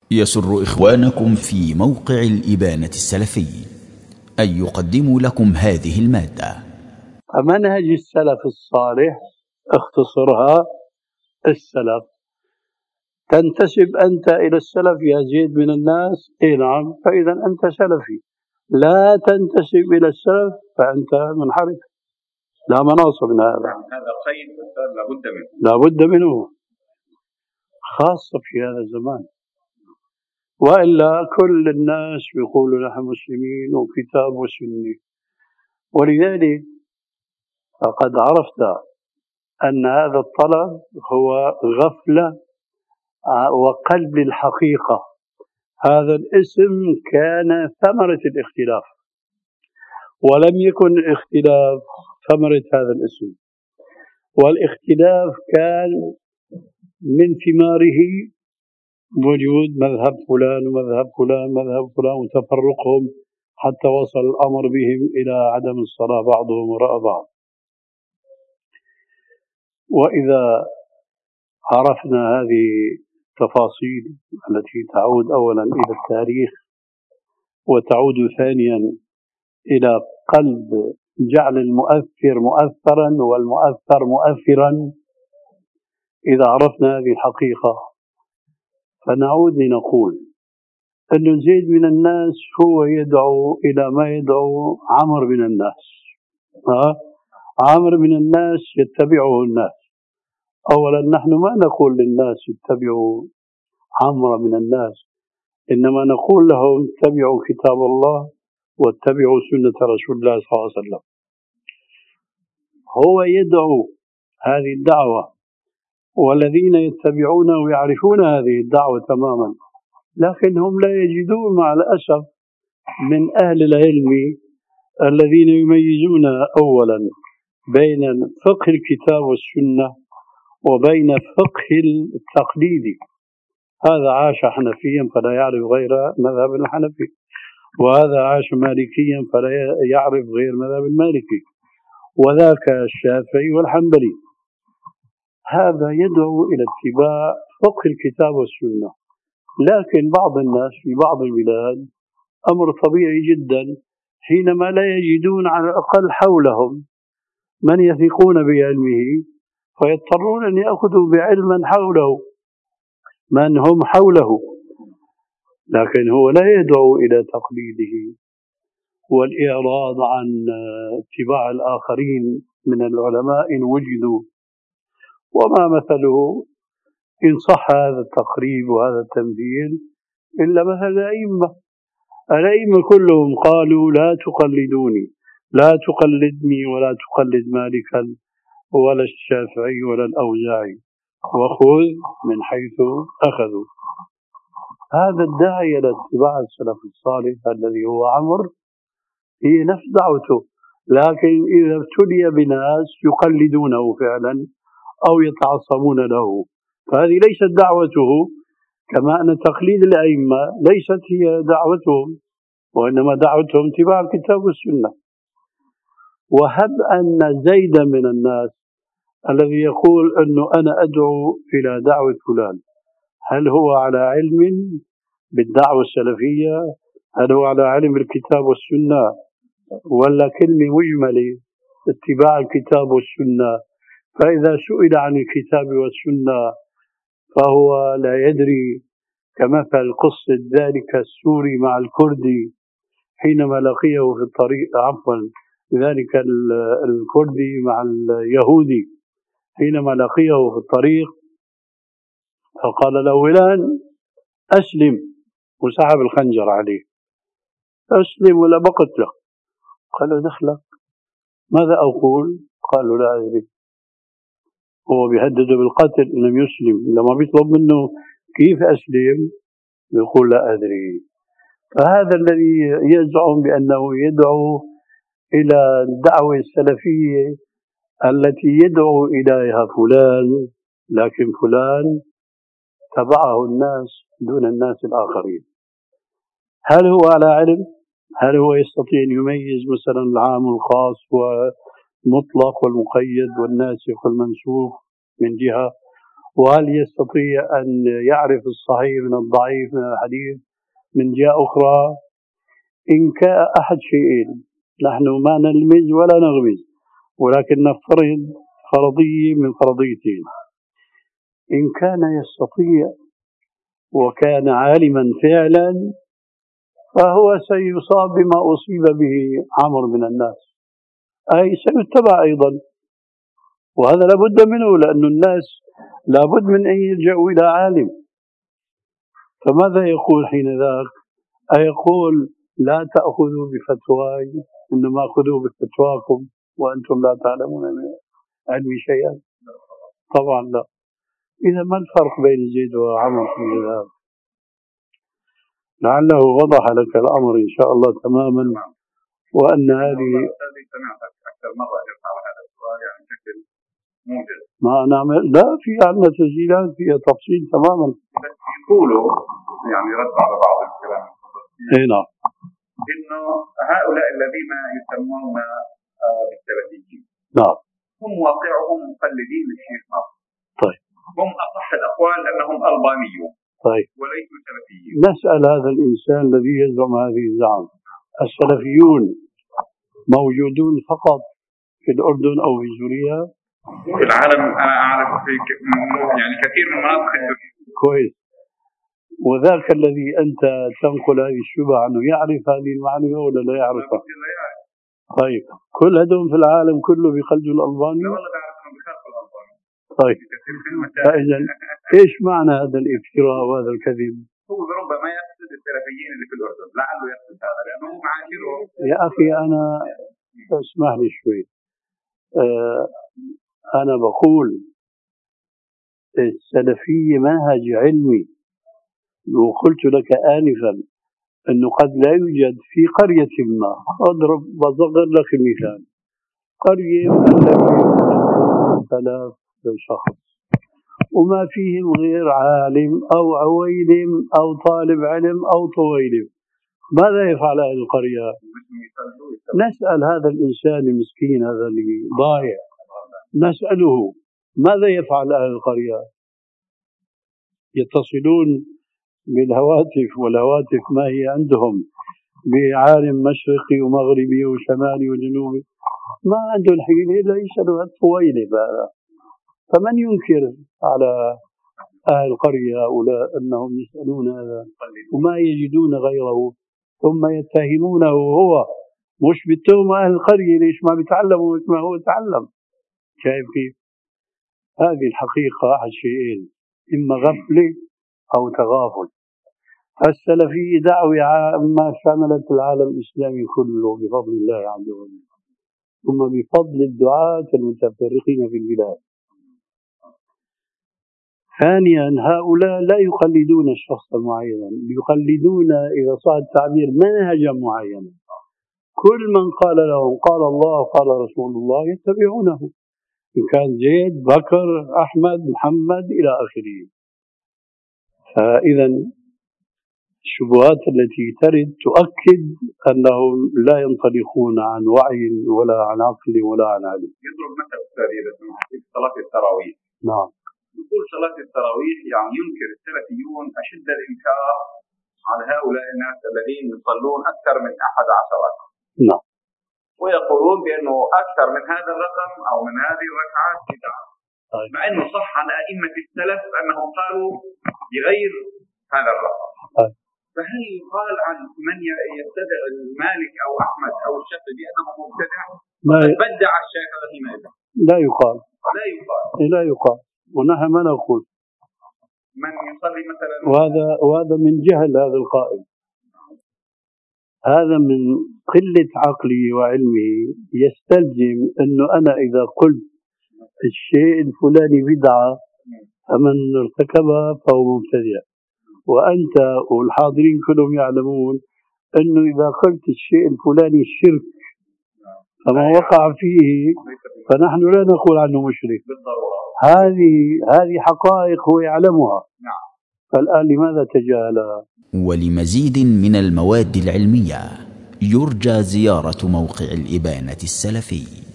يسر إخوانكم في موقع الإبانة السلفي أن يقدموا لكم هذه المادة. منهج السلف الصالح اختصرها السلف. تنتسب أنت إلى السلف يا زيد من الناس؟ إيه نعم، فإذا أنت سلفي. لا تنتسب إلى السلف فأنت منحرف، لا مناص من هذا. هذا قيد لابد منه، لابد منه خاصة في هذا الزمان، وإلا كل الناس يقولوا نحن مسلمين وكتاب وسنة. ولذلك فقد عرفت أن هذا الطلب هو غفلة وقلب الحقيقة. هذا الاسم كان ثمرة الاختلاف، ولم يكن الاختلاف ثمرة هذا الاسم، والاختلاف كان من ثماره وجود مذهب فلان ومذهب فلان مذهب فلان وتفرقهم حتى وصل الأمر بهم إلى عدم الصلاة بعضهم وراء بعض. وإذا عرفنا هذه التفاصيل التي تعود أولا إلى التاريخ وتعود ثانيا إلى قلب جعل المؤثر مؤثرا والمؤثر مؤثرا، إذا عرفنا هذه الحقيقة فنعود لنقول أن زيد من الناس هو يدعو إلى ما يدعو عمرو من الناس. عمرو من الناس يتبعه الناس. أولا نحن ما نقول للناس اتبعوا عمرو من الناس، إنما نقول لهم اتبعوا كتاب الله واتبعوا سنة رسول الله صلى الله عليه وسلم. هو يدعو هذه الدعوة، والذين يتبعونه يعرفون هذه الدعوة تماما، لكن هم لا يجدون مع الأسف من أهل العلم الذين يميزون أولا بين فقه الكتاب والسنة وبين فقه التقليد. هذا عاش حنفيا فلا يعرف غير مذهب الحنفي، وهذا عاش مالكيا فلا يعرف غير مذهب المالكي، وذاك الشافعي والحنبلي. هذا يدعو إلى اتباع فقه الكتاب والسنة. لكن بعض الناس في بعض البلاد أمر طبيعي جدا، حينما لا يجدون على الأقل حولهم من يثقون بعلمه فيضطرون أن يأخذوا بعلم من حوله، من هم حوله، لكن هو لا يدعو إلى تقليده والإعراض عن اتباع الآخرين من العلماء إن وجدوا. وما مثله إن صح هذا التقريب وهذا التمثيل إلا مثل الأئمة. الأئمة كلهم قالوا لا تقلدوني، لا تقلدني ولا تقلد مالكا ولا الشافعي ولا الأوزاعي، وخذ من حيث أخذوا. هذا الداعي إلى اتباع السلف الصالح الذي هو عمرو هي نفس دعوته، لكن إذا ابتلي بناس يقلدونه فعلا أو يتعصبون له فهذه ليست دعوته، كما أن تقليد الأئمة ليست هي دعوتهم، وإنما دعوتهم اتباع الكتاب والسنة. وهب أن زيدا من الناس الذي يقول أنه أنا أدعو إلى دعوة فلان، هل هو على علم بالدعوة السلفية؟ هل هو على علم بالكتاب والسنة؟ ولا كلمة مجملة اتباع الكتاب والسنة؟ فإذا سئل عن الكتاب والسنة فهو لا يدري، كمثل قصة ذلك السوري مع الكردي حينما لقيه في الطريق، عفوا ذلك الكردي مع اليهودي حينما لقيه في الطريق فقال له فلان أسلم، وسحب الخنجر عليه، أسلم ولا بقتلك؟ قال له دخلك، ماذا أقول؟ قال له لا أدري. هو بيهدده بالقتل إن لم يسلم، لما بيطلب منه كيف أسلم يقول لا أدري. فهذا الذي يزعم بأنه يدعو إلى الدعوة السلفية التي يدعو إليها فلان، لكن فلان تبعه الناس دون الناس الآخرين. هل هو على علم؟ هل هو يستطيع أن يميز مثلا العام والخاص والمطلق والمقيد والناسخ والمنسوخ من جهة، وهل يستطيع أن يعرف الصحيح من الضعيف من الحديث من جهة أخرى؟ إن كان أحد شيئين، نحن ما نلمز ولا نغمز، ولكن نفترض فرضية من فرضيتين. إن كان يستطيع وكان عالما فعلا فهو سيصاب بما أصيب به عمرو من الناس، أي سيتبع أيضا، وهذا لابد منه، لأن الناس لابد من أن يلجأوا إلى عالم. فماذا يقول حين ذاك؟ أيقول لا تأخذوا بفتواي، إنما خذوا بفتواكم وأنتم لا تعلمون من علم شيئا؟ طبعا لا. إذا ما الفرق بين زيد وعمر في ذلك؟ لعله وضح لك الأمر إن شاء الله تماما. وأن هذه سمعتك أكثر مرة يرفع هذا السؤال يعني بشكل موجز. ما نعمل، لا في عندنا تسجيلات فيها تفصيل تماما. بس يقولوا يعني رد على بعض الكلام اي نعم، إنه هؤلاء الذين يسمون بالسلفيين نعم، هم واقعهم مقلدين للشيخ ناصر. طيب، هم أصح الأقوال أنهم ألبانيون، طيب، وليسوا سلفيين. نسأل هذا الإنسان الذي يزعم هذه الزعم، السلفيون موجودون فقط في الأردن أو في سوريا؟ في العالم أنا أعرف في يعني كثير من مناطق الدنيا. كويس. وذاك الذي أنت تنقل هذه الشبهة عنه يعرف هذه المعلومة ولا لا يعرفها؟ طيب، كل هدول في العالم كله بيخلدوا الألباني؟ لا والله بعرف أنهم بيخالفوا الألباني. طيب، فإذا إيش معنى هذا الافتراء وهذا الكذب؟ هو ربما يقصد السلفيين اللي في الأردن، لعله يقصد هذا لأنه معاشره. يا أخي أنا اسمح لي شوي، أنا بقول السلفية منهج علمي، وقلت لك آنفا أنه قد لا يوجد في قرية ما، بصغر لك مثال، قرية 3000 شخص وما فيهم غير عالم أو عويلم أو طالب علم أو طويلم، ماذا يفعل أهل القرية؟ نسأل هذا الإنسان المسكين هذا اللي ضايع، نسأله ماذا يفعل أهل القرية؟ يتصلون بالهواتف، والهواتف ما هي عندهم بعالم مشرقي ومغربي وشمالي وجنوبي، ما عنده الحيلة إلا يسألوا الطويلة بقى. فمن ينكر على أهل القرية هؤلاء أنهم يسألون هذا وما يجدون غيره، ثم يتهمونه هو، مش بالتهم أهل القرية ليش ما بيتعلموا مثل ما هو تعلم. شايف كيف؟ هذه الحقيقة أحد شيئين، إما غفلة أو تغافل. السلفية دعوة ما شملت العالم الإسلامي كله بفضل الله عز وجل، ثم بفضل الدعاة المتفرقين في البلاد. ثانيا، هؤلاء لا يقلدون شخصا معينا، يقلدون إذا صح التعبير منهجا معينا، كل من قال لهم قال الله قال رسول الله يتبعونه، إن كان زيد بكر أحمد محمد إلى آخره. فإذا الشبهات التي ترد تؤكد أنهم لا ينطلقون عن وعي ولا عن عقل ولا عن علم. يضرب مثل أستاذ إذا سمحت في صلاة التراويح. نعم. يقول صلاة التراويح يعني ينكر السلفيون أشد الإنكار على هؤلاء الناس الذين يصلون أكثر من 11 ركعة. نعم. ويقولون بأنه أكثر من هذا الرقم أو من هذه الركعات بدعة. طيب. مع أنه صح عن أئمة السلف أنهم قالوا بغير هذا الرقم. طيب. فهل يقال عن من يتبع المالك أو أحمد أو الشافعي بأنه مبتدع؟ بدع الشيخ الإمام. لا يقال. لا يقال. لا يقال، ونحن ما نقول. من يصلي مثلا. وهذا من جهل هذا القائل، هذا من قلة عقلي وعلمي. يستلزم أنه أنا إذا قلت الشيء الفلاني بدعة فمن ارتكبها فهو مبتدع، وأنت والحاضرين كلهم يعلمون أنه إذا قلت الشيء الفلاني الشرك فما وقع فيه فنحن لا نقول عنه مشرك. هذه حقائق هو يعلمها. فالآن لماذا تجاهلها؟ ولمزيد من المواد العلمية يرجى زيارة موقع الإبانة السلفي.